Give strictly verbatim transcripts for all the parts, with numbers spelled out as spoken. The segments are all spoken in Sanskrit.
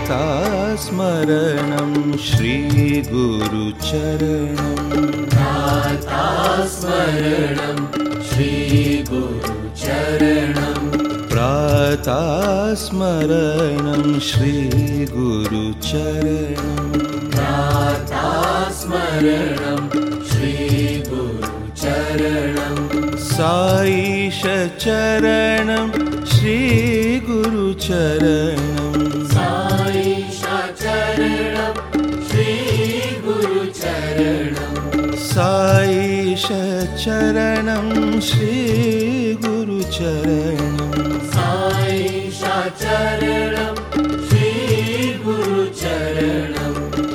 प्रातःस्मरणं श्रीगुरुचरणं प्रातःस्मरणं श्रीगुरुचरणं प्रातःस्मरणं श्रीगुरुचरणं प्रातःस्मरणं श्रीगुरुचरणं साईशचरणं श्रीगुरुचरणं साईशचरणं श्रीगुरुचरणं साईशचरणं श्रीगुरुचरणं साईशचरणं श्रीगुरुचरणं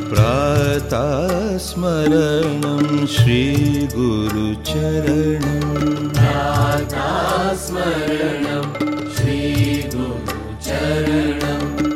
प्रातःस्मरणं श्रीगुरुचरणं प्रातःस्मरणं श्रीगुरुचरणं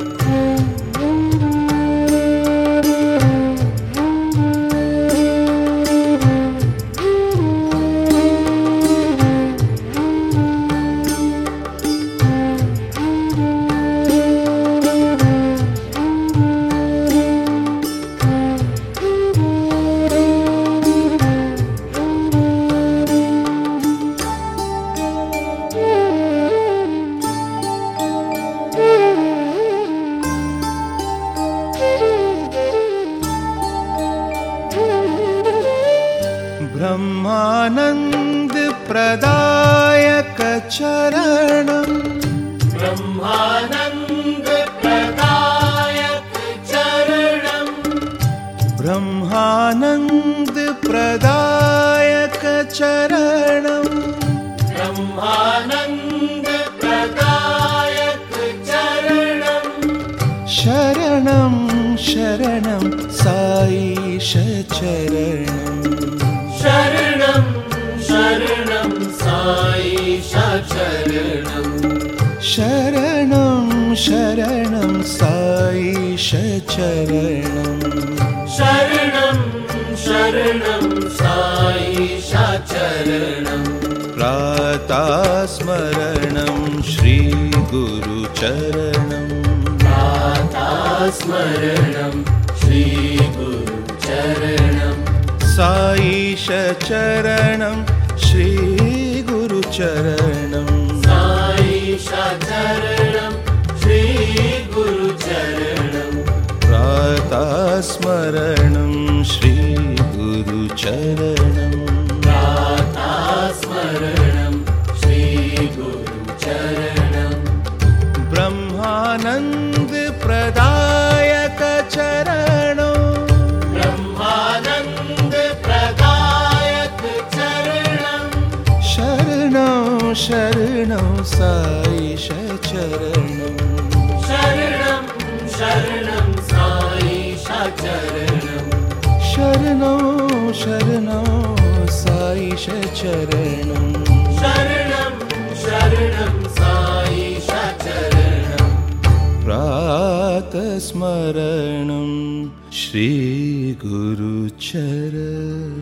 ब्रह्मानंद प्रदायक चरणं ब्रह्मानंद प्रदायक चरणं ब्रह्मानंद प्रदायक चरणं ब्रह्मानंद प्रदायक चरणं शरणं शरणं साईशचरणं शरणं शरणं साईशचरणं शरणं शरणं साईशचरणं शरणं शरणं साईशचरणं प्रातःस्मरणं श्रीगुरुचरणं प्रातःस्मरणं श्रीगुरुचरणं साईशचरणं श्रीगुरुचरणं साईशचरणं श्रीगुरुचरणं प्रातःस्मरणं श्रीगुरुचरणं प्रातःस्मरणं श्रीगुरुचरणं ब्रह्मानंद प्रदायक चरणं ब्रह्मानंद प्रदायक चरणं शरणं शरणं साईशचरणं शरणं शरणं साईशचरणं शरणं शरणं साईशचरणं शरणं शरणं साईशचरणं प्रातःस्मरणं श्रीगुरुचरणम्